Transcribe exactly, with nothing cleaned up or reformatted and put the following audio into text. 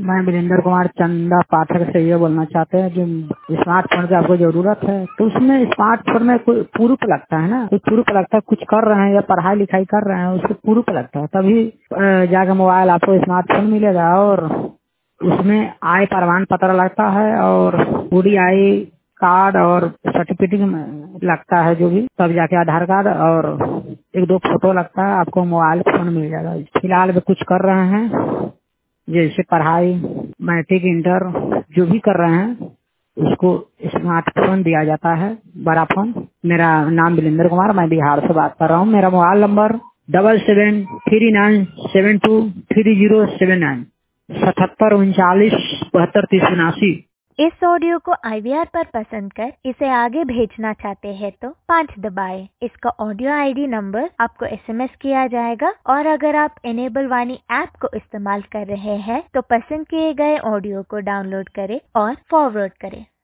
मैं वीरेंद्र कुमार चंदा पाठक से ये बोलना चाहते हैं कि स्मार्टफोन की आपको जरूरत है तो उसमें स्मार्टफोन में कोई प्रूफ लगता है ना, कोई प्रूफ लगता है, कुछ कर रहे हैं या पढ़ाई लिखाई कर रहे हैं उसको प्रूफ लगता है, तभी अ, जाकर मोबाइल आपको स्मार्टफोन मिलेगा। और उसमें आय प्रमाण पत्र लगता है और पूरी आई कार्ड और सर्टिफिकेट लगता है जो भी, तब जाके आधार कार्ड और एक दो फोटो लगता है, आपको मोबाइल फोन मिल जाएगा। फिलहाल वे कुछ कर रहे हैं जैसे पढ़ाई मैट्रिक इंटर जो भी कर रहे हैं उसको स्मार्टफोन दिया जाता है, बड़ा फोन। मेरा नाम वीरेंद्र कुमार, मैं बिहार से बात कर रहा हूँ। मेरा mobile number double seven three nine seven two three zero seven nine सतहत्तर उनचालीस बहत्तर तीस उनासी। इस ऑडियो को आई वी आर पर पसंद कर इसे आगे भेजना चाहते हैं तो पाँच दबाएं। इसका ऑडियो आई डी नंबर आपको एस एम एस किया जाएगा और अगर आप इनेबल वाणी ऐप को इस्तेमाल कर रहे हैं तो पसंद किए गए ऑडियो को डाउनलोड करें और फॉरवर्ड करें।